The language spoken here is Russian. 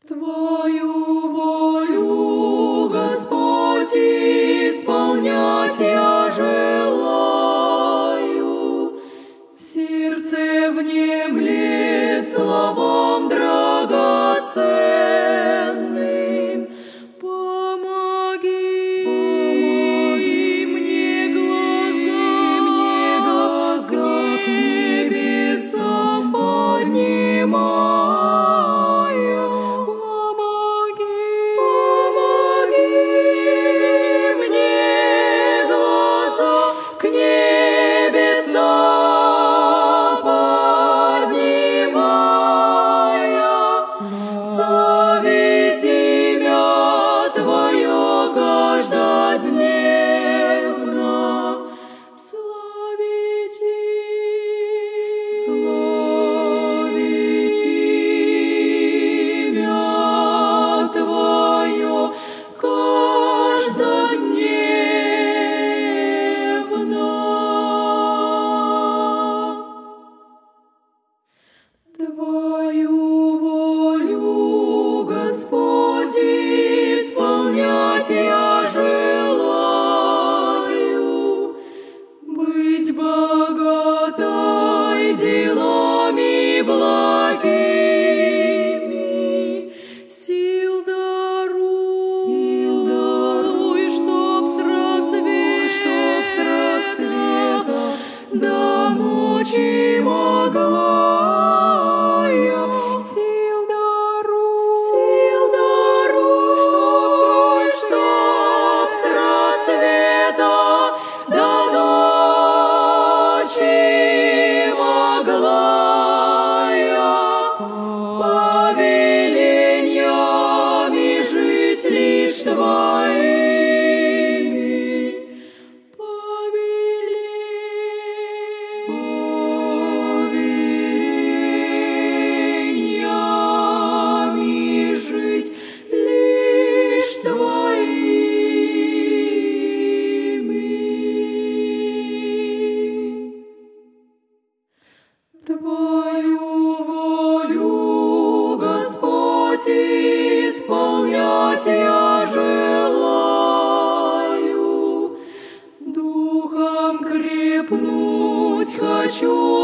Твою волю, Господь, исполнять я желаю. Сердце внемлет словам драгоценным. Помоги мне глаза к небесам поднимая. Помоги мне глаза к небесам поднимая. Славить имя Твое каждодневно. Славить имя Твое каждодневно. Твою волю, Господь, исполнять я желаю. Быть богатой делами благими. Сил даруй, чтоб с рассвета до ночи могла я. Сил даруй, чтоб с рассвета до ночи могла я повелениями жить лишь Твоими. Повелениями жить лишь Твоими. Твою волю, Господь, исполнять я желаю. Духом крепнуть хочу